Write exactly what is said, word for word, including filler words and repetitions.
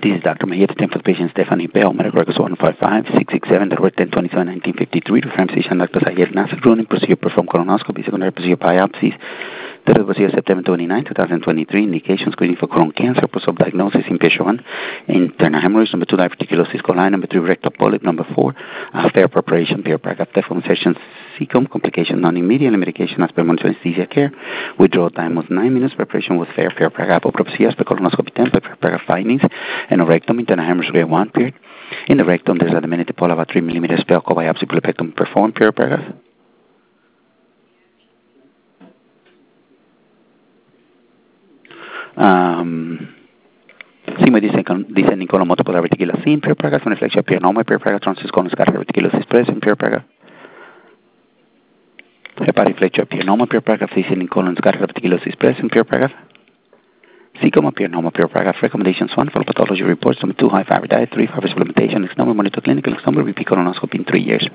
This is Doctor Mahia, the for the patient Stephanie Bell, medical records one five five six six seven, the ten twenty-seven nineteen fifty-three, to Prime Physician Doctor Zahir Nasser, running procedure perform colonoscopy, secondary procedure biopsies, third procedure September twenty-ninth, twenty twenty-three, indication screening for colon cancer, post-op diagnosis in patient one, internal hemorrhage, number two, diverticulosis coli, number three, rectal polyp, number four, uh, fair preparation, fair paragraph, deform sessions, cecum, complication non-immediate, medication as per monitor anesthesia care, withdrawal time was nine minutes, preparation was fair, fair paragraph, autopsy as per colonoscopy ten, fair paragraph findings, and a rectum, internal hemorrhage grade one period. In the rectum, there's a diminutive polyp about three millimeters, Pelco biopsy, polypectomy performed, fair paragraph. Um, Simo descending colon multiple diverticular scene, fair paragraph, when reflection appear normal, fair paragraph, transverse colon scar diverticulosis present, fair paragraph. Hepatic flexure appear normal, fair paragraph, descending colon scar diverticulosis present, fair paragraph. Cecum appear normal, fair paragraph. Recommendations one, follow pathology reports, number two, high fiber diet, three, fiber supplementation, next number, monitor clinical, next number, repeat colonoscopy in three years.